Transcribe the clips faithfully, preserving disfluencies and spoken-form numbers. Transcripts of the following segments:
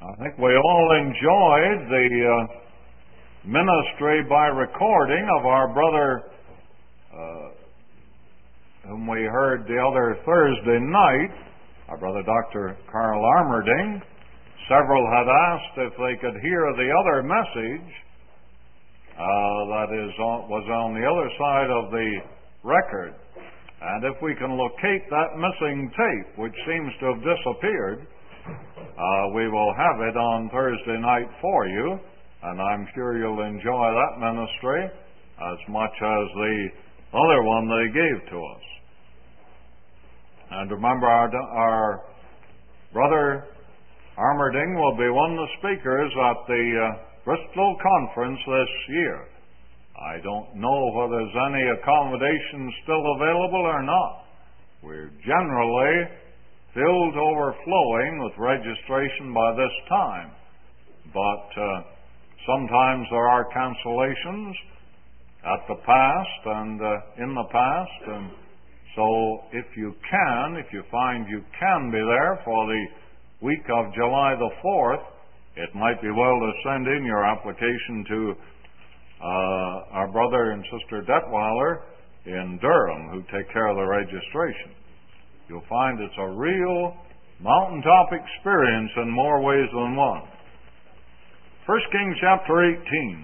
I think we all enjoyed the uh, ministry by recording of our brother uh, whom we heard the other Thursday night, our brother Doctor Carl Armerding. Several had asked if they could hear the other message uh, that is on, was on the other side of the record. And if we can locate that missing tape, which seems to have disappeared, uh, we will have it on Thursday night for you, and I'm sure you'll enjoy that ministry as much as the other one they gave to us. And remember, our, our brother Armerding will be one of the speakers at the uh, Bristol Conference this year. I don't know whether there's any accommodations still available or not. We're generally filled to overflowing with registration by this time, but uh, sometimes there are cancellations at the past and uh, in the past, and so if you can, if you find you can be there for the week of July the fourth, it might be well to send in your application to uh, our brother and sister Detweiler in Durham, who take care of the registration. You'll find it's a real mountaintop experience in more ways than one. First Kings chapter eighteen.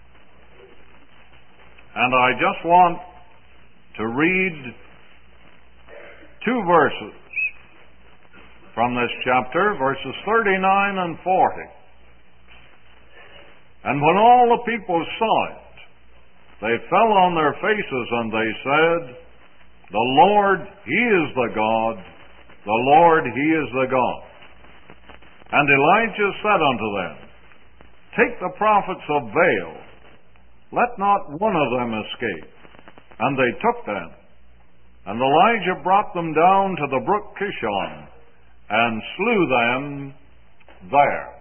And I just want to read two verses from this chapter, verses thirty-nine and forty. And when all the people saw it, they fell on their faces, and they said, The Lord, He is the God, the Lord, He is the God. And Elijah said unto them, Take the prophets of Baal, let not one of them escape. And they took them. And Elijah brought them down to the brook Kishon, and slew them there.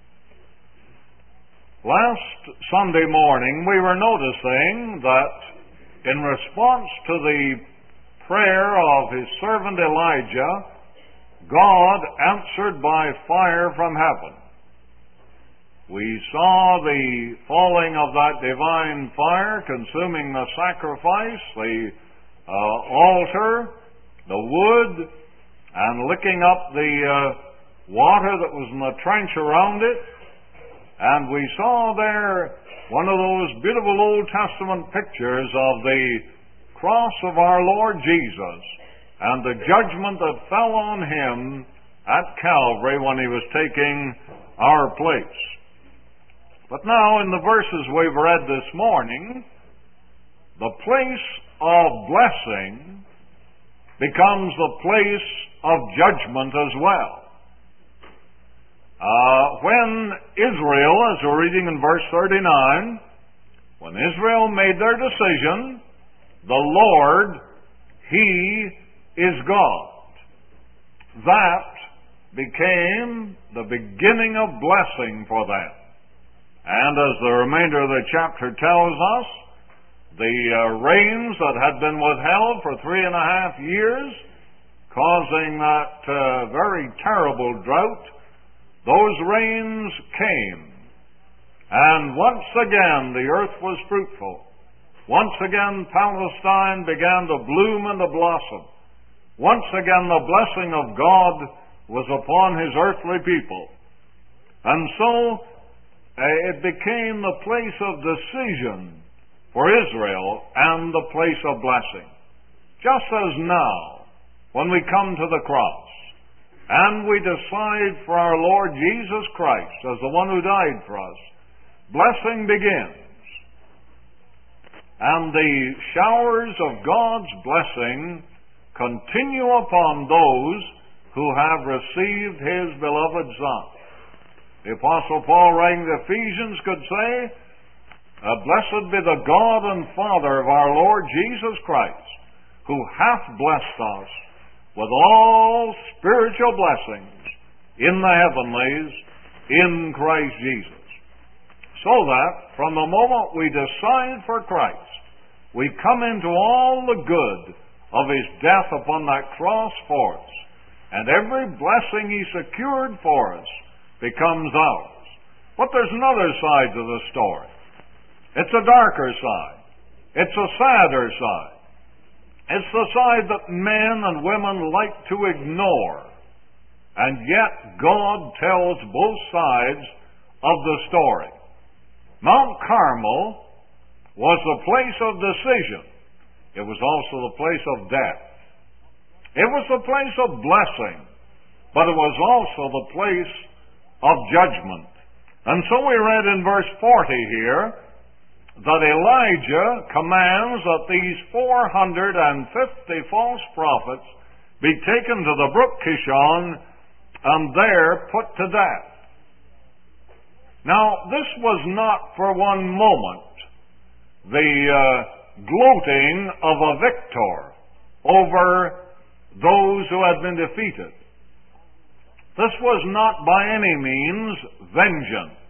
Last Sunday morning, we were noticing that in response to the prayer of His servant Elijah, God answered by fire from heaven. We saw the falling of that divine fire, consuming the sacrifice, the uh, altar, the wood, and licking up the uh, water that was in the trench around it. And we saw there one of those beautiful Old Testament pictures of the cross of our Lord Jesus and the judgment that fell on Him at Calvary when He was taking our place. But now in the verses we've read this morning, the place of blessing becomes the place of judgment as well. Uh, when Israel, as we're reading in verse thirty-nine, when Israel made their decision, the Lord, He is God. That became the beginning of blessing for them. And as the remainder of the chapter tells us, the uh, rains that had been withheld for three and a half years, causing that uh, very terrible drought, those rains came. And once again the earth was fruitful. Once again Palestine began to bloom and to blossom. Once again the blessing of God was upon His earthly people. And so uh, it became the place of decision for Israel and the place of blessing. Just as now, when we come to the cross, and we decide for our Lord Jesus Christ as the one who died for us, blessing begins. And the showers of God's blessing continue upon those who have received His beloved Son. The Apostle Paul, writing to Ephesians, could say, Blessed be the God and Father of our Lord Jesus Christ, who hath blessed us with all spiritual blessings in the heavenlies in Christ Jesus. So that from the moment we decide for Christ, we come into all the good of His death upon that cross for us. And every blessing He secured for us becomes ours. But there's another side to the story. It's a darker side. It's a sadder side. It's the side that men and women like to ignore. And yet God tells both sides of the story. Mount Carmel was the place of decision. It was also the place of death. It was the place of blessing, but it was also the place of judgment. And so we read in verse forty here that Elijah commands that these four hundred fifty false prophets be taken to the brook Kishon and there put to death. Now, this was not for one moment the uh, gloating of a victor over those who had been defeated. This was not by any means vengeance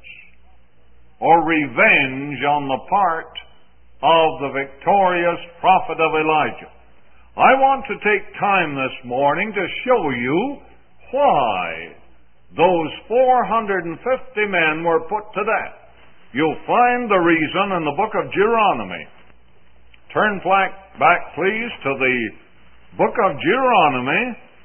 or revenge on the part of the victorious prophet of Elijah. I want to take time this morning to show you why those four hundred fifty men were put to death. You'll find the reason in the book of Deuteronomy. Turn back, please, to the book of Deuteronomy,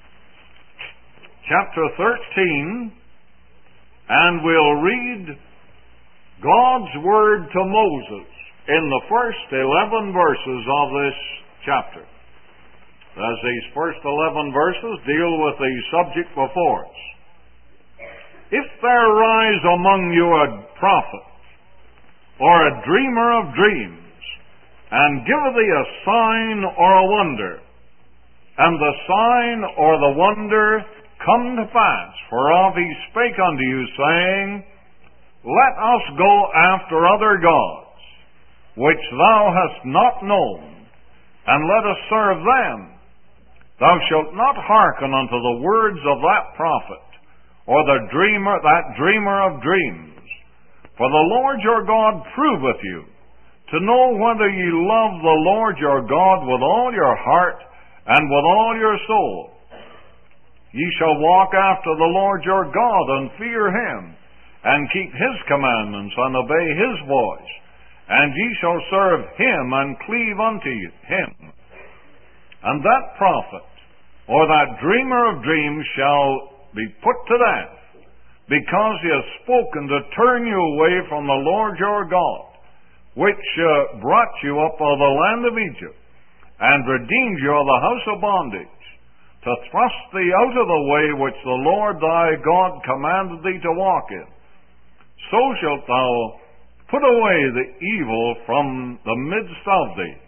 chapter thirteen, and we'll read God's word to Moses in the first eleven verses of this chapter. As these first eleven verses deal with the subject before us. If there rise among you a prophet, or a dreamer of dreams, and give thee a sign or a wonder, and the sign or the wonder come to pass, whereof he spake unto you, saying, Let us go after other gods, which thou hast not known, and let us serve them. Thou shalt not hearken unto the words of that prophet, or the dreamer, that dreamer of dreams. For the Lord your God proveth you, to know whether ye love the Lord your God with all your heart and with all your soul. Ye shall walk after the Lord your God, and fear him, and keep his commandments, and obey his voice. And ye shall serve him, and cleave unto him. And that prophet, or that dreamer of dreams, shall be put to death, because he has spoken to turn you away from the Lord your God, which uh, brought you up out of the land of Egypt, and redeemed you of the house of bondage, to thrust thee out of the way which the Lord thy God commanded thee to walk in. So shalt thou put away the evil from the midst of thee.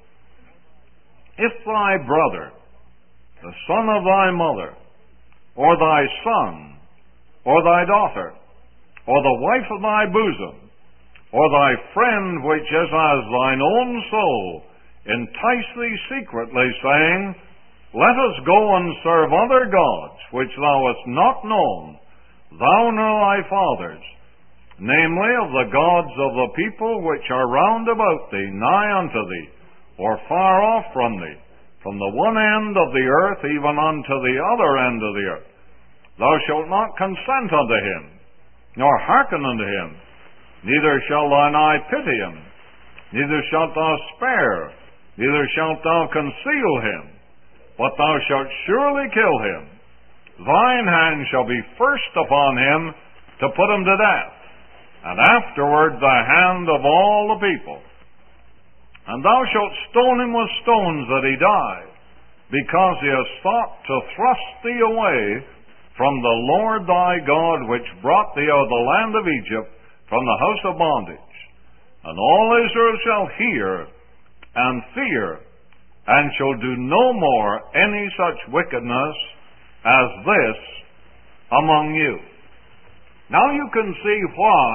If thy brother, the son of thy mother, or thy son, or thy daughter, or the wife of thy bosom, or thy friend which is as thine own soul, entice thee secretly, saying, Let us go and serve other gods, which thou hast not known, thou nor thy fathers, namely of the gods of the people which are round about thee, nigh unto thee, or far off from thee, from the one end of the earth even unto the other end of the earth. Thou shalt not consent unto him, nor hearken unto him, neither shall thine eye pity him, neither shalt thou spare, neither shalt thou conceal him, but thou shalt surely kill him. Thine hand shall be first upon him to put him to death, and afterward the hand of all the people. And thou shalt stone him with stones that he die, because he has sought to thrust thee away from the Lord thy God, which brought thee out of the land of Egypt, from the house of bondage. And all Israel shall hear and fear, and shall do no more any such wickedness as this among you. Now you can see why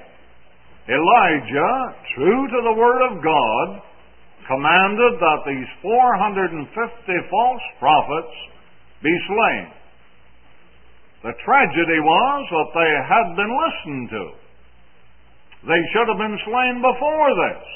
Elijah, true to the word of God, commanded that these four hundred fifty false prophets be slain. The tragedy was that they had been listened to. They should have been slain before this.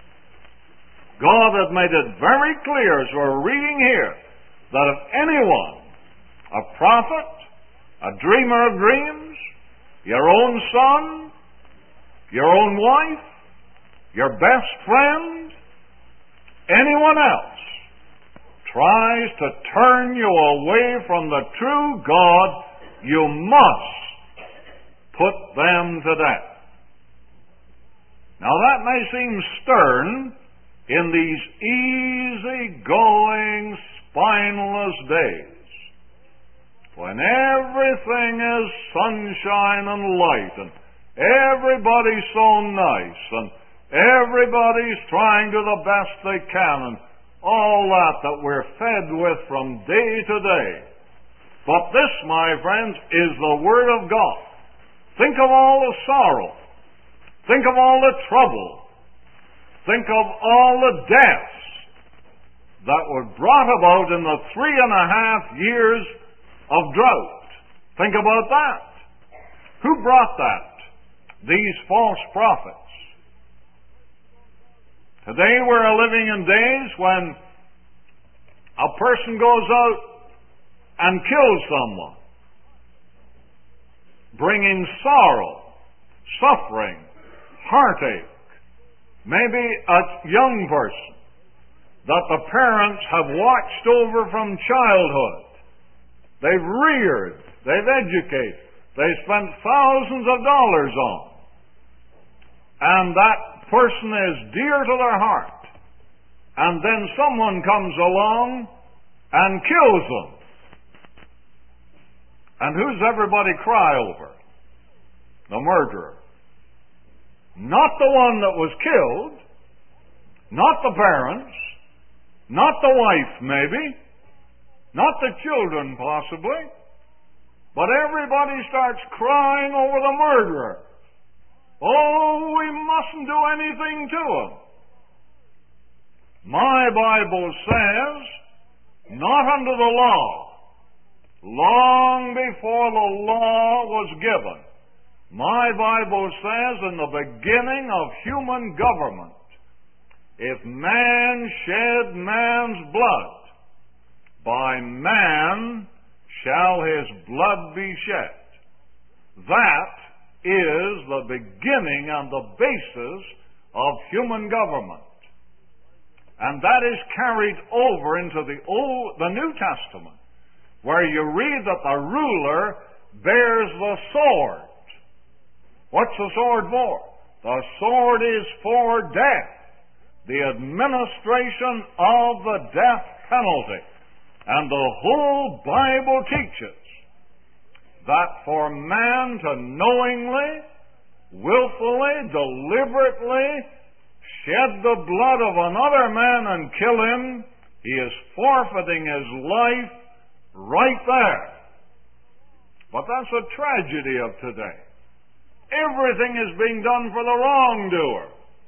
God had made it very clear, as we're reading here, that if anyone, a prophet, a dreamer of dreams, your own son, your own wife, your best friend, anyone else tries to turn you away from the true God, you must put them to death. Now that may seem stern in these easy-going, spineless days, when everything is sunshine and light, and everybody's so nice, and everybody's trying to the best they can, and all that that we're fed with from day to day. But this, my friends, is the Word of God. Think of all the sorrow. Think of all the trouble. Think of all the deaths that were brought about in the three and a half years of drought. Think about that. Who brought that? These false prophets. Today we're living in days when a person goes out and kills someone, bringing sorrow, suffering, heartache. Maybe a young person that the parents have watched over from childhood. They've reared, they've educated, they've spent thousands of dollars on. And that person is dear to their heart. And then someone comes along and kills them. And who's everybody cry over? The murderer. Not the one that was killed, not the parents, not the wife maybe, not the children possibly, but everybody starts crying over the murderer. Oh, we mustn't do anything to him. My Bible says, not under the law. Long before the law was given, my Bible says in the beginning of human government, if man shed man's blood, by man shall his blood be shed. That is the beginning and the basis of human government. And that is carried over into the Old, the New Testament, where you read that the ruler bears the sword. What's the sword for? The sword is for death, the administration of the death penalty. And the whole Bible teaches that for man to knowingly, willfully, deliberately shed the blood of another man and kill him, he is forfeiting his life right there. But that's a tragedy of today. Everything is being done for the wrongdoer.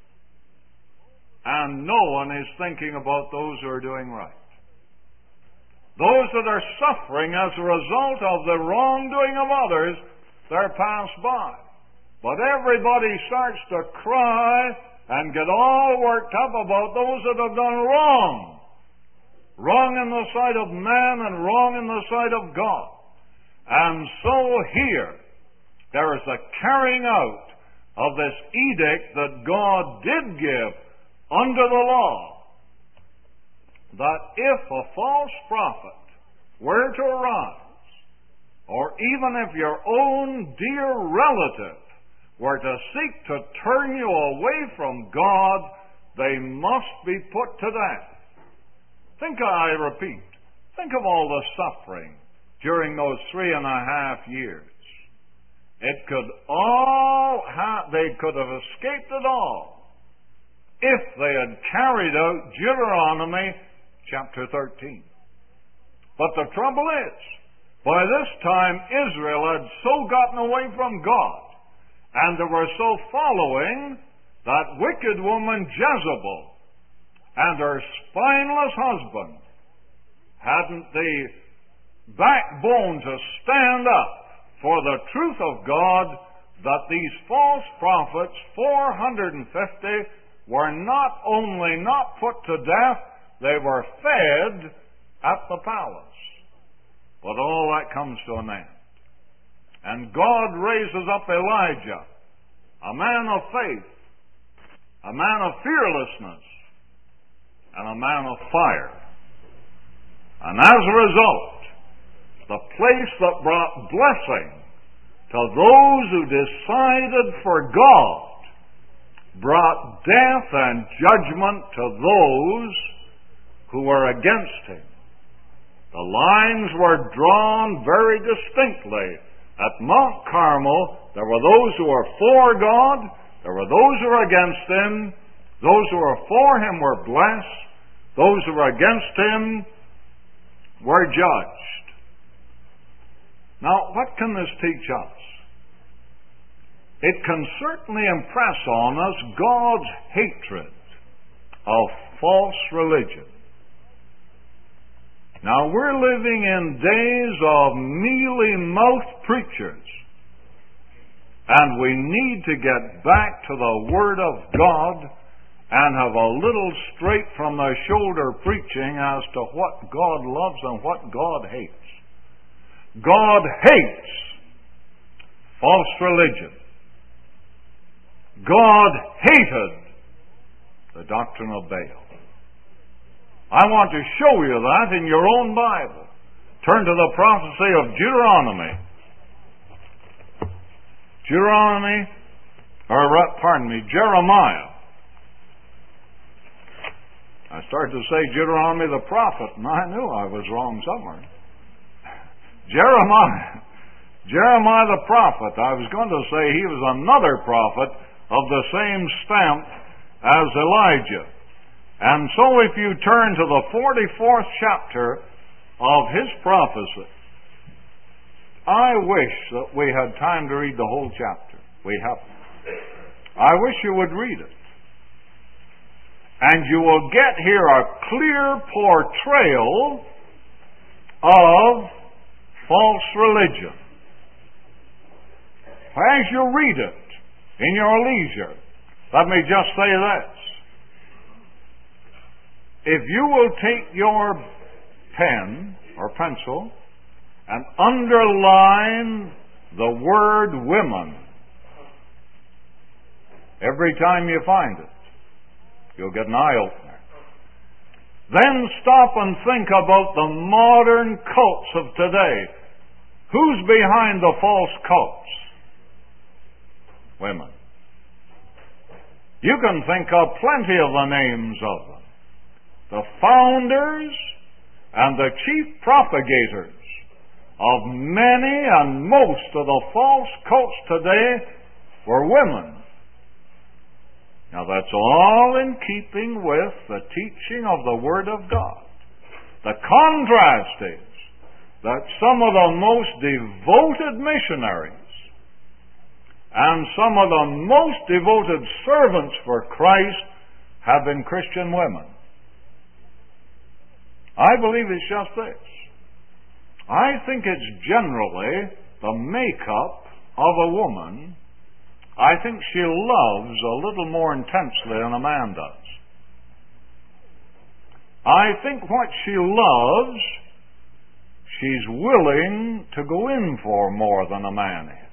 And no one is thinking about those who are doing right. Those that are suffering as a result of the wrongdoing of others, they're passed by. But everybody starts to cry and get all worked up about those that have done wrong. Wrong in the sight of man and wrong in the sight of God. And so here, there is a carrying out of this edict that God did give under the law, that if a false prophet were to arise, or even if your own dear relative were to seek to turn you away from God, they must be put to death. Think, I repeat, think of all the suffering during those three and a half years. It could all ha- they could have escaped it all if they had carried out Deuteronomy chapter thirteen. But the trouble is, by this time Israel had so gotten away from God, and they were so following that wicked woman Jezebel and her spineless husband hadn't the backbone to stand up for the truth of God, that these false prophets, four hundred fifty, were not only not put to death, they were fed at the palace. But all that comes to an end. And God raises up Elijah, a man of faith, a man of fearlessness, and a man of fire. And as a result, the place that brought blessing to those who decided for God brought death and judgment to those who were against him. The lines were drawn very distinctly. At Mount Carmel, there were those who were for God, there were those who were against him. Those who were for him were blessed. Those who were against him were judged. Now, what can this teach us? It can certainly impress on us God's hatred of false religion. Now, we're living in days of mealy-mouthed preachers, and we need to get back to the Word of God and have a little straight from the shoulder preaching as to what God loves and what God hates. God hates false religion. God hated the doctrine of Baal. I want to show you that in your own Bible. Turn to the prophecy of Deuteronomy. Deuteronomy, or pardon me, Jeremiah. I started to say Deuteronomy the prophet, and I knew I was wrong somewhere. Jeremiah. Jeremiah the prophet. I was going to say he was another prophet of the same stamp as Elijah. And so if you turn to the forty-fourth chapter of his prophecy, I wish that we had time to read the whole chapter. We haven't. I wish you would read it. And you will get here a clear portrayal of false religion. As you read it in your leisure, let me just say this. If you will take your pen or pencil and underline the word women every time you find it, you'll get an eye-opener. Then stop and think about the modern cults of today. Who's behind the false cults? Women. You can think of plenty of the names of them. The founders and the chief propagators of many and most of the false cults today were women. Now that's all in keeping with the teaching of the Word of God. The contrast is that some of the most devoted missionaries and some of the most devoted servants for Christ have been Christian women. I believe it's just this. I think it's generally the makeup of a woman. I think she loves a little more intensely than a man does. I think what she loves, she's willing to go in for more than a man is.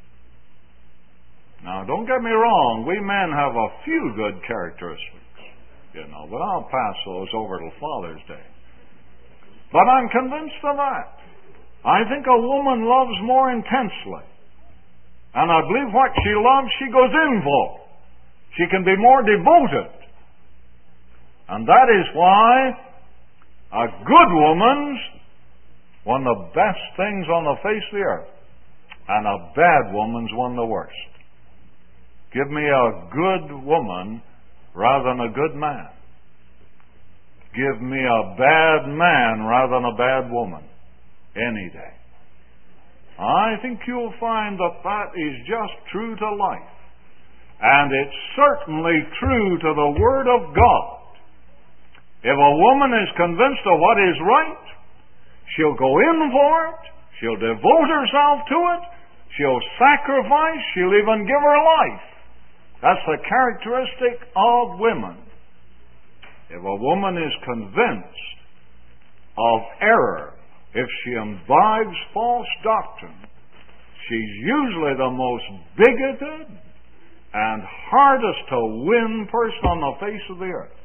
Now, don't get me wrong, we men have a few good characteristics, you know, but I'll pass those over till Father's Day. But I'm convinced of that. I think a woman loves more intensely. And I believe what she loves, she goes in for. She can be more devoted. And that is why a good woman's one of the best things on the face of the earth. And a bad woman's one of the worst. Give me a good woman rather than a good man. Give me a bad man rather than a bad woman any day. I think you'll find that that is just true to life. And it's certainly true to the Word of God. If a woman is convinced of what is right, she'll go in for it, she'll devote herself to it, she'll sacrifice, she'll even give her life. That's the characteristic of women. If a woman is convinced of error, if she imbibes false doctrine, she's usually the most bigoted and hardest to win person on the face of the earth.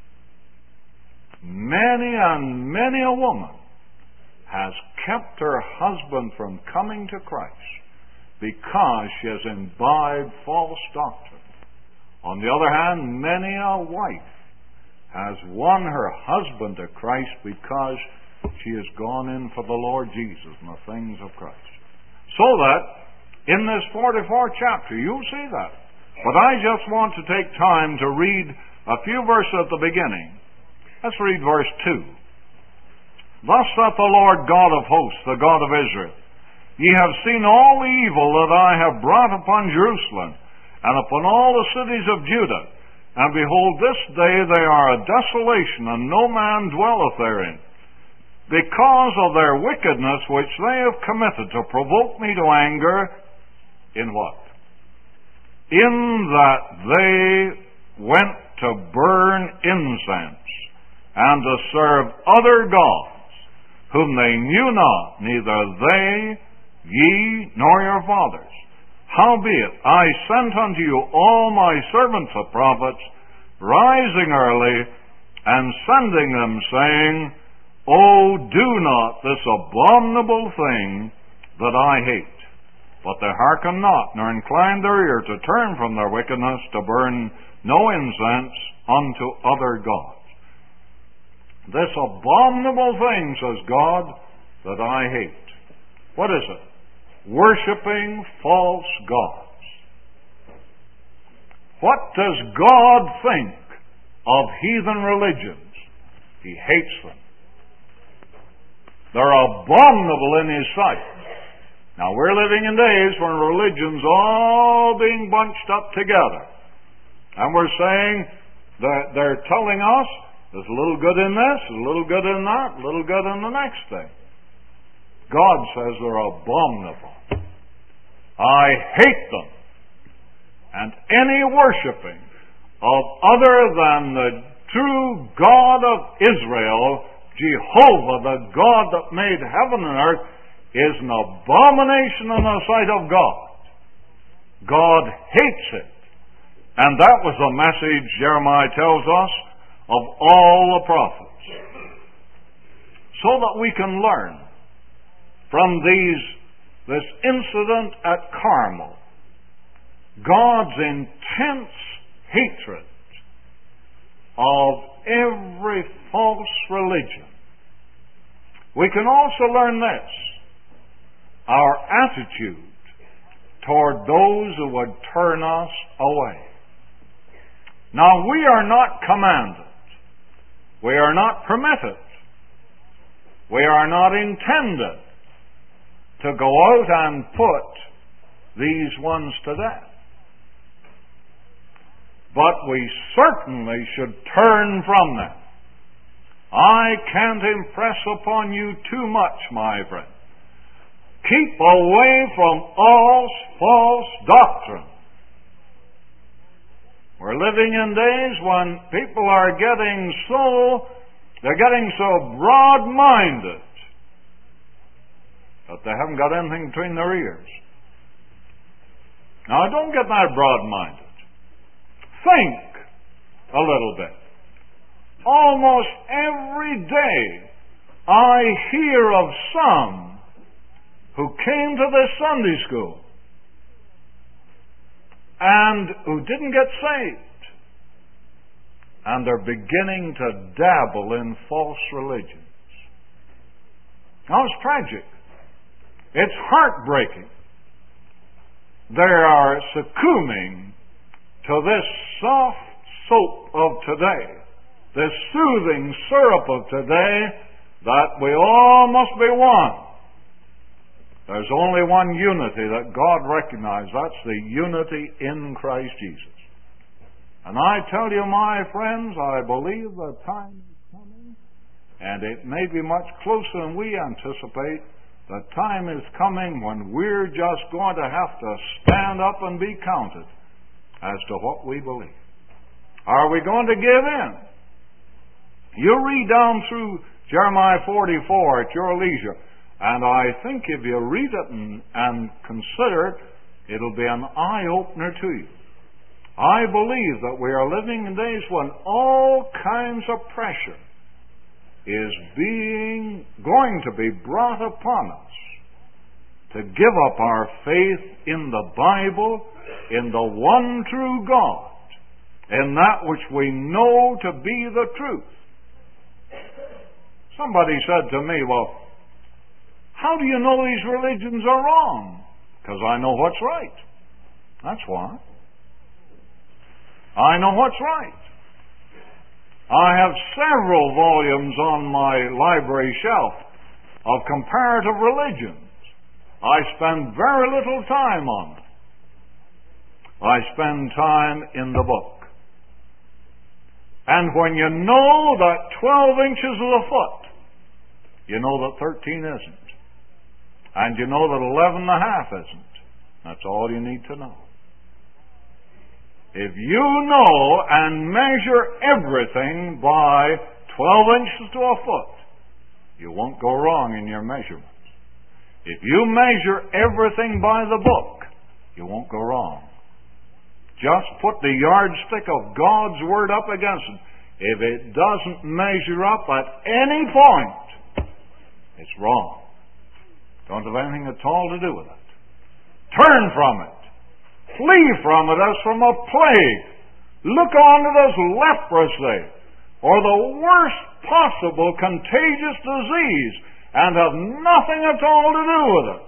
Many and many a woman has kept her husband from coming to Christ because she has imbibed false doctrine. On the other hand, many a wife has won her husband to Christ because she has gone in for the Lord Jesus and the things of Christ. So that in this forty-fourth chapter, you'll see that. But I just want to take time to read a few verses at the beginning. Let's read verse two. Thus saith the Lord God of hosts, the God of Israel, Ye have seen all the evil that I have brought upon Jerusalem, and upon all the cities of Judah. And behold, this day they are a desolation, and no man dwelleth therein, because of their wickedness which they have committed to provoke me to anger. In what? In that they went to burn incense, and to serve other gods, whom they knew not, neither they, ye, nor your fathers. Howbeit, I sent unto you all my servants the prophets, rising early, and sending them, saying, O do not this abominable thing that I hate. But they hearken not, nor incline their ear to turn from their wickedness, to burn no incense unto other gods. This abominable thing, says God, that I hate. What is it? Worshipping false gods. What does God think of heathen religions? He hates them. They're abominable in His sight. Now, we're living in days when religion's all being bunched up together. And we're saying that they're telling us there's a little good in this, a little good in that, a little good in the next thing. God says they're abominable. I hate them. And any worshiping of other than the true God of Israel, Jehovah, the God that made heaven and earth, is an abomination in the sight of God. God hates it. And that was the message Jeremiah tells us of all the prophets. So that we can learn from these this incident at Carmel, God's intense hatred of every false religion. We can also learn this: our attitude toward those who would turn us away. Now, we are not commanded. We are not permitted. We are not intended to go out and put these ones to death. But we certainly should turn from them. I can't impress upon you too much, my friend. Keep away from all false doctrine. We're living in days when people are getting so, they're getting so broad-minded that they haven't got anything between their ears. Now, don't get that broad-minded. Think a little bit. Almost every day I hear of some who came to this Sunday school and who didn't get saved, and they're beginning to dabble in false religions. Now, it's tragic. It's heartbreaking. They are succumbing to this soft soap of today, this soothing syrup of today, that we all must be one. There's only one unity that God recognizes. That's the unity in Christ Jesus. And I tell you, my friends, I believe the time is coming, and it may be much closer than we anticipate. The time is coming when we're just going to have to stand up and be counted as to what we believe. Are we going to give in? You read down through Jeremiah forty-four at your leisure, And I think if you read it and, and consider it, it'll be an eye-opener to you. I believe that we are living in days when all kinds of pressure is being, going to be brought upon us to give up our faith in the Bible, in the one true God, in that which we know to be the truth. Somebody said to me, well, how do you know these religions are wrong? Because I know what's right. That's why. I know what's right. I have several volumes on my library shelf of comparative religions. I spend very little time on them. I spend time in the book. And when you know that twelve inches of the foot, you know that thirteen isn't. And you know that eleven and a half isn't. That's all you need to know. If you know and measure everything by twelve inches to a foot, you won't go wrong in your measurements. If you measure everything by the book, you won't go wrong. Just put the yardstick of God's Word up against it. If it doesn't measure up at any point, it's wrong. Don't have anything at all to do with it. Turn from it. Flee from it as from a plague. Look on it as leprosy, or the worst possible contagious disease, and have nothing at all to do with it.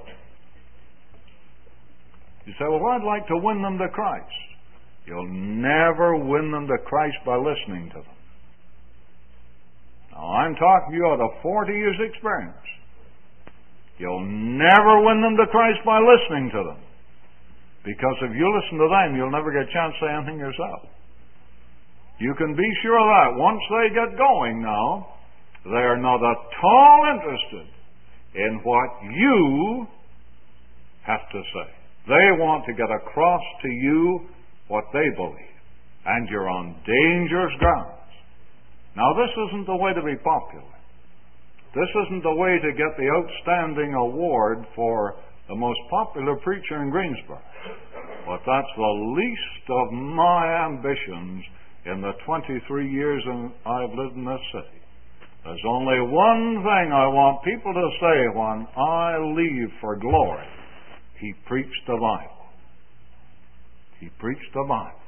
You say, well, I'd like to win them to Christ. You'll never win them to Christ by listening to them. Now, I'm talking to you out of forty years' experience. You'll never win them to Christ by listening to them. Because if you listen to them, you'll never get a chance to say anything yourself. You can be sure of that. Once they get going now, they are not at all interested in what you have to say. They want to get across to you what they believe. And you're on dangerous grounds. Now, this isn't the way to be popular. This isn't the way to get the outstanding award for the most popular preacher in Greensboro. But that's the least of my ambitions in the twenty-three years I've lived in this city. There's only one thing I want people to say when I leave for glory. He preached the Bible. He preached the Bible.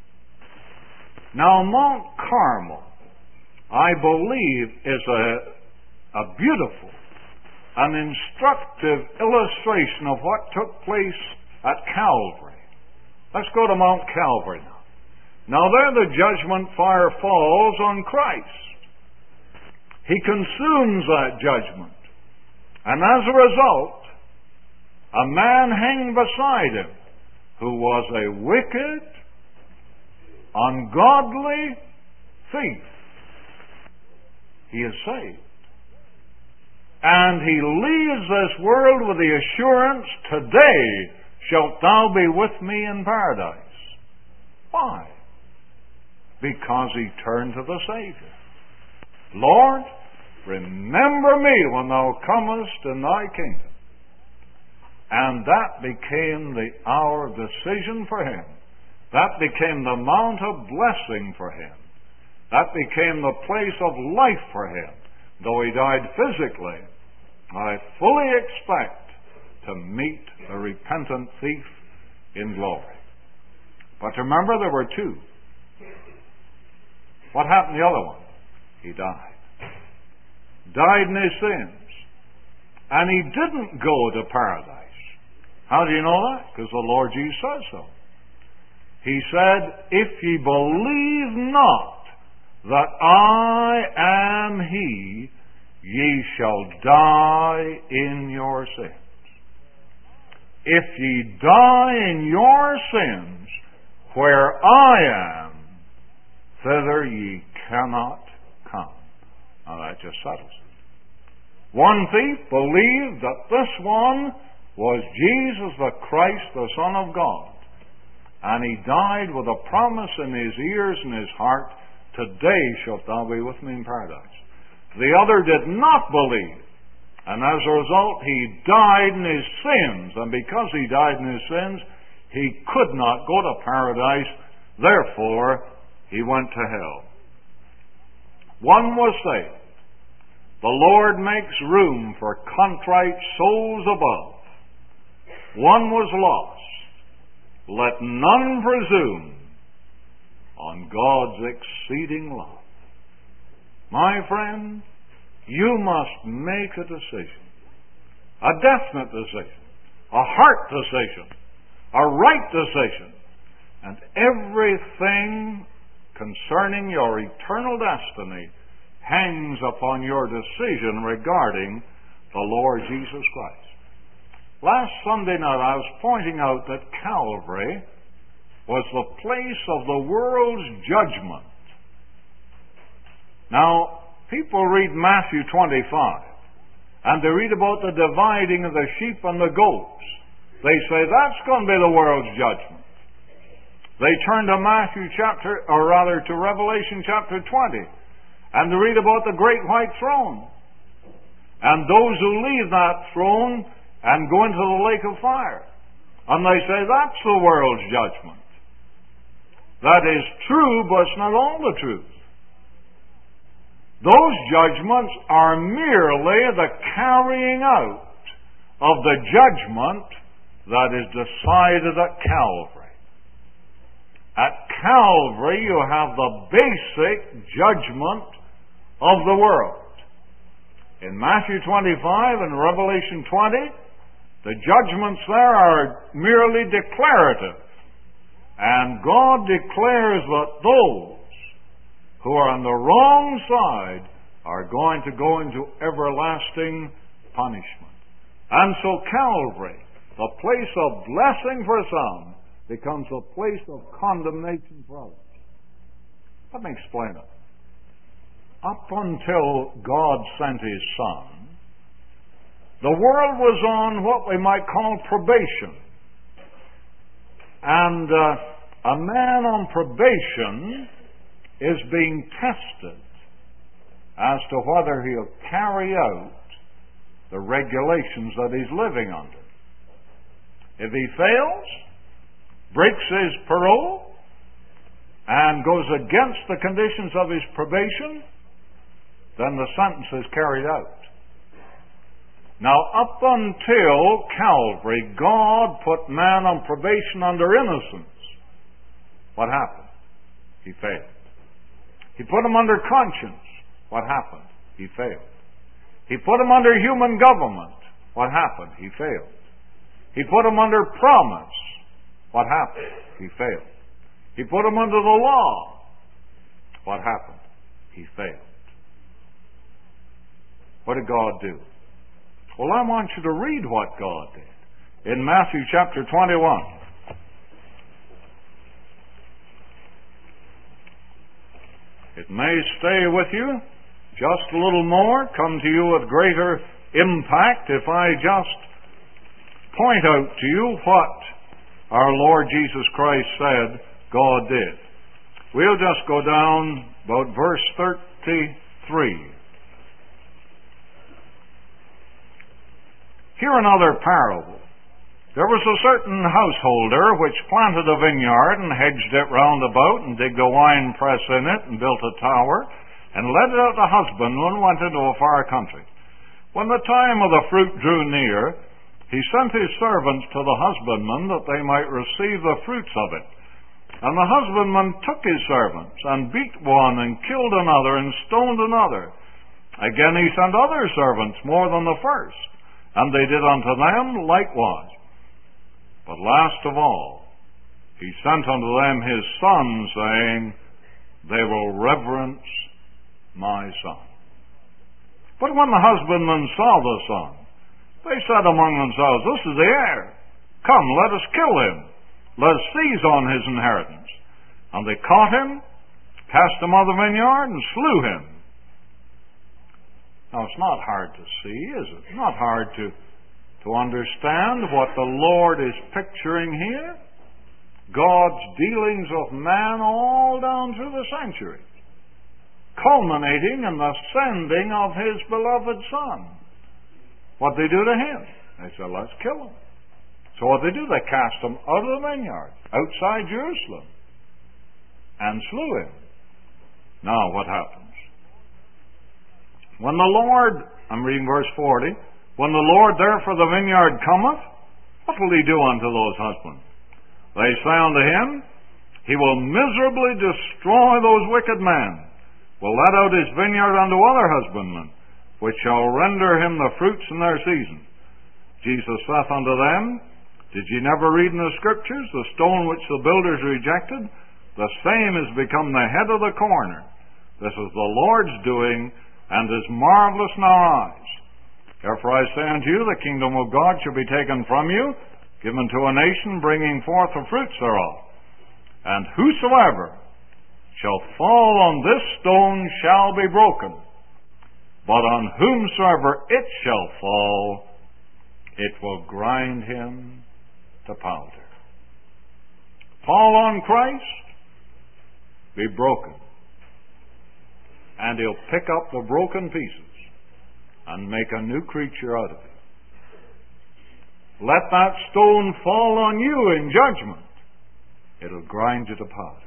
Now, Mount Carmel, I believe, is a, a beautiful, an instructive illustration of what took place at Calvary. Let's go to Mount Calvary now. Now there the judgment fire falls on Christ. He consumes that judgment. And as a result, a man hanged beside him who was a wicked, ungodly thief. He is saved. And he leaves this world with the assurance, today shalt thou be with me in paradise. Why? Because he turned to the Savior. Lord, remember me when thou comest in thy kingdom. And that became the hour of decision for him. That became the mount of blessing for him. That became the place of life for him. Though he died physically, I fully expect to meet the repentant thief in glory. But remember, there were two. What happened to the other one? He died. Died in his sins. And he didn't go to paradise. How do you know that? Because the Lord Jesus says so. He said, if ye believe not that I am He, ye shall die in your sins. If ye die in your sins, where I am, thither ye cannot come. Now that just settles it. One thief believed that this one was Jesus the Christ, the Son of God. And he died with a promise in his ears and his heart, today shalt thou be with me in paradise. The other did not believe. And as a result, he died in his sins. And because he died in his sins, he could not go to paradise. Therefore, he went to hell. One was saved. The Lord makes room for contrite souls above. One was lost. Let none presume on God's exceeding love. My friend, you must make a decision. A definite decision. A heart decision. A right decision. And everything concerning your eternal destiny hangs upon your decision regarding the Lord Jesus Christ. Last Sunday night I was pointing out that Calvary was the place of the world's judgment. Now, people read Matthew twenty-five, and they read about the dividing of the sheep and the goats. They say that's going to be the world's judgment. They turn to Matthew chapter, or rather to Revelation chapter twenty, and they read about the great white throne, and those who leave that throne and go into the lake of fire. And they say that's the world's judgment. That is true, but it's not all the truth. Those judgments are merely the carrying out of the judgment that is decided at Calvary. At Calvary, you have the basic judgment of the world. In Matthew twenty-five and Revelation twenty, the judgments there are merely declarative. And God declares that those who are on the wrong side are going to go into everlasting punishment. And so Calvary, the place of blessing for some, becomes a place of condemnation for others. Let me explain it. Up until God sent His Son, the world was on what we might call probation. And uh, a man on probation is being tested as to whether he'll carry out the regulations that he's living under. If he fails, breaks his parole, and goes against the conditions of his probation, then the sentence is carried out. Now, up until Calvary, God put man on probation under innocence. What happened? He failed. He put him under conscience. What happened? He failed. He put him under human government. What happened? He failed. He put him under promise. What happened? He failed. He put him under the law. What happened? He failed. What did God do? Well, I want you to read what God did in Matthew chapter twenty-one. It may stay with you just a little more, come to you with greater impact if I just point out to you what our Lord Jesus Christ said God did. We'll just go down about verse thirty-three. Hear another parable. There was a certain householder which planted a vineyard and hedged it round about and digged a wine press in it and built a tower and let it out to husbandmen and went into a far country. When the time of the fruit drew near, he sent his servants to the husbandmen that they might receive the fruits of it. And the husbandman took his servants and beat one and killed another and stoned another. Again he sent other servants more than the first, and they did unto them likewise. But last of all, he sent unto them his son, saying, They will reverence my son. But when the husbandmen saw the son, they said among themselves, This is the heir. Come, let us kill him. Let us seize on his inheritance. And they caught him, cast him out of the vineyard, and slew him. Now, it's not hard to see, is it? It's not hard to, to understand what the Lord is picturing here. God's dealings with man all down through the centuries, culminating in the sending of His beloved Son. what they do to him? They said, let's kill him. So what they do, they cast him out of the vineyard, outside Jerusalem, and slew him. Now what happens? When the Lord, I'm reading verse forty, when the Lord therefore the vineyard cometh, what will he do unto those husbands? They say unto him, he will miserably destroy those wicked men, will let out his vineyard unto other husbandmen, which shall render him the fruits in their season. Jesus saith unto them, did ye never read in the Scriptures, the stone which the builders rejected, the same is become the head of the corner. This is the Lord's doing, and is marvelous in our eyes. Therefore I say unto you, the kingdom of God shall be taken from you, given to a nation, bringing forth the fruits thereof. And whosoever shall fall on this stone shall be broken, but on whomsoever it shall fall, it will grind him to powder. Fall on Christ, be broken, and he'll pick up the broken pieces and make a new creature out of it. Let that stone fall on you in judgment, it'll grind you to powder.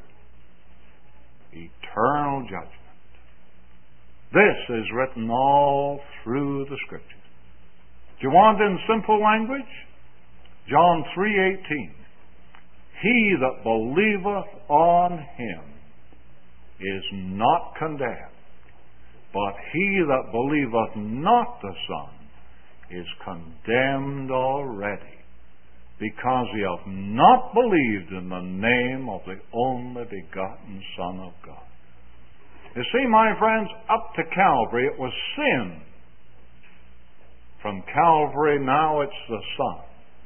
Eternal judgment. This is written all through the Scriptures. Do you want in simple language? John three eighteen. He that believeth on him is not condemned, but he that believeth not the Son is condemned already, because he hath not believed in the name of the only begotten Son of God. You see, my friends, up to Calvary it was sin. From Calvary now it's the Son.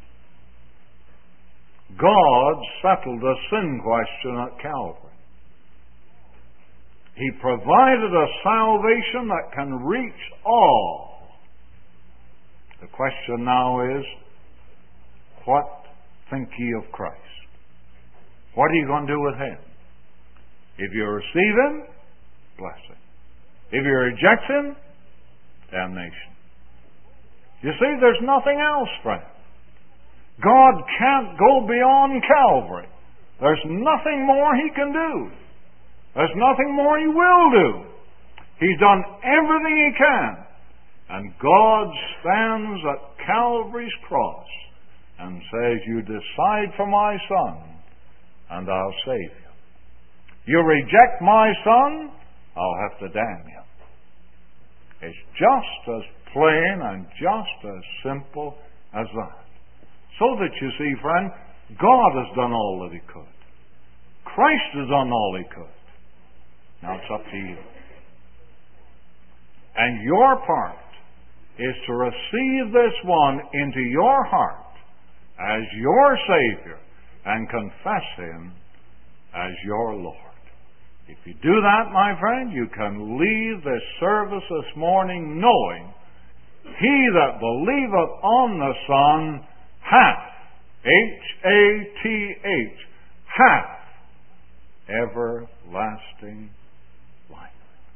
God settled the sin question at Calvary. He provided a salvation that can reach all. The question now is, what think ye of Christ? What are you going to do with him? If you receive him, blessing. If you reject him, damnation. You see, there's nothing else, friend. God can't go beyond Calvary. There's nothing more he can do. There's nothing more he will do. He's done everything he can. And God stands at Calvary's cross and says, you decide for my Son, and I'll save you. You reject my Son, I'll have to damn you. It's just as plain and just as simple as that. So that you see, friend, God has done all that he could. Christ has done all he could. Now it's up to you. And your part is to receive this one into your heart as your Savior and confess him as your Lord. If you do that, my friend, you can leave this service this morning knowing he that believeth on the Son hath, H A T H, hath everlasting life.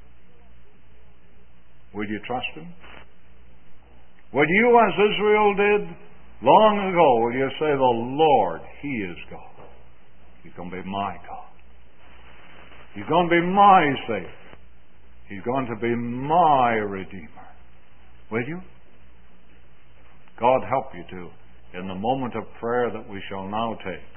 Will you trust him? Will you, as Israel did long ago, will you say, the Lord, he is God. He's going to be my God. He's going to be my Savior. He's going to be my Redeemer. Will you? God help you to, in the moment of prayer that we shall now take.